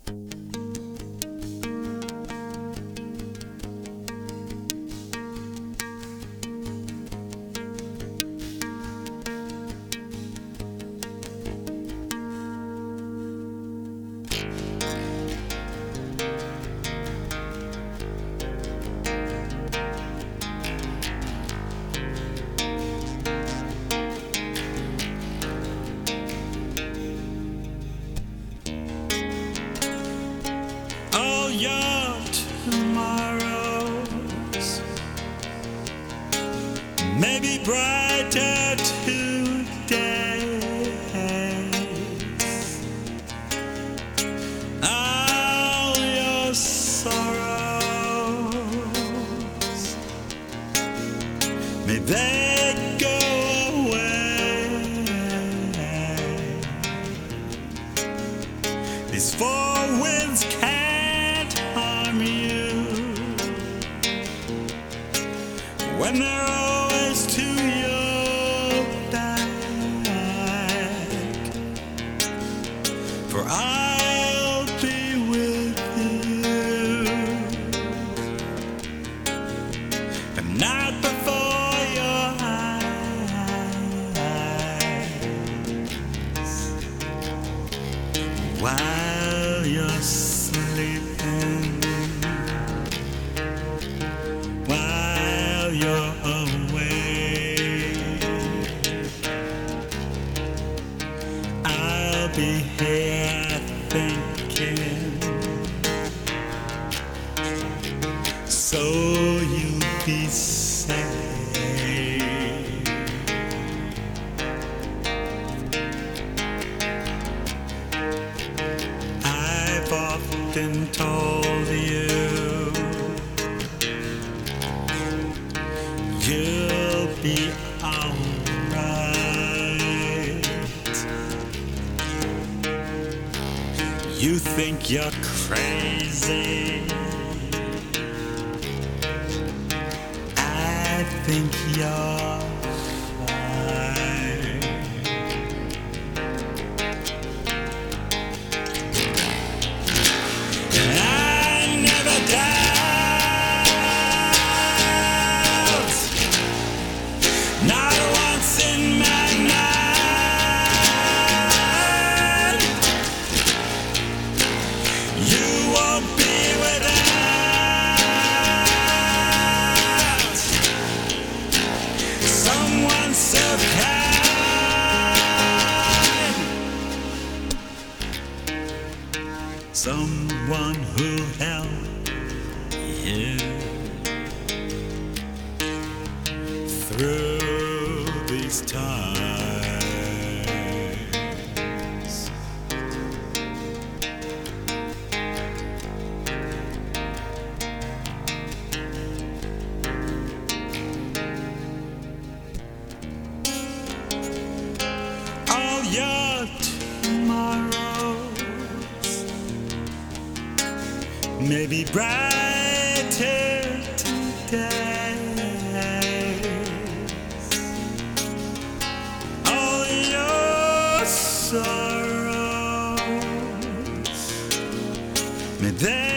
All your tomorrows may be brighter today. All your sorrows may they go away. These four winds can't harm you when they're always to your back. For I'll be with you, but not before your eyes. While you're sleeping, while you're awake, I'll be here thinking, so you'll be safe. I've often told you you'll be alright. You think you're crazy, I think you're fine. I never doubt, not once in my mind, you won't be without someone so kind, someone who'll help you through these times. All your tomorrows may be brighter today. All your sorrows may they